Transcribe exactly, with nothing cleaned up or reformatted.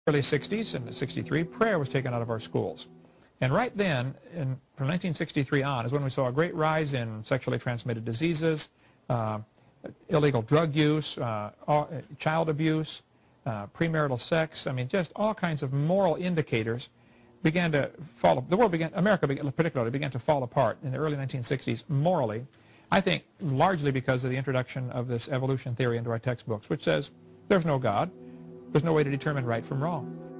early sixties, in sixty-three, prayer was taken out of our schools. And right then, in, from nineteen sixty-three on, is when we saw a great rise in sexually transmitted diseases, uh, illegal drug use, uh, all, uh, child abuse, uh, premarital sex. I mean, just all kinds of moral indicators began to fall. The world began, America began, particularly, began to fall apart in the early nineteen sixties morally. I think largely because of the introduction of this evolution theory into our textbooks, which says there's no God. There's no way to determine right from wrong.